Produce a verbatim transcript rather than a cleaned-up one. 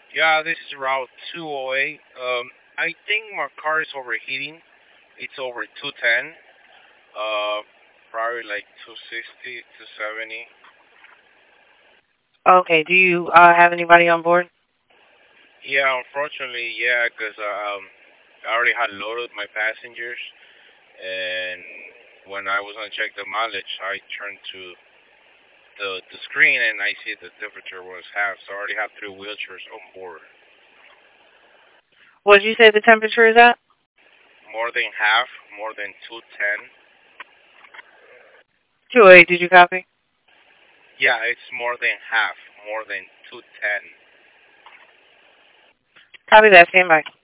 Yeah, this is Route two oh eight. Um, I think my car is overheating. It's over two ten. Uh, Probably like two sixty, two seventy. Okay. Do you uh, have anybody on board? Yeah, unfortunately, yeah, 'cause um, I already had loaded my passengers, and when I was gonna check the mileage, I turned to the the screen and I see the temperature was half, so I already have three wheelchairs on board. What did you say the temperature is at? More than half, more than two ten. two oh eight. Did you copy? Yeah, it's more than half, more than two ten. Copy that. Stand by.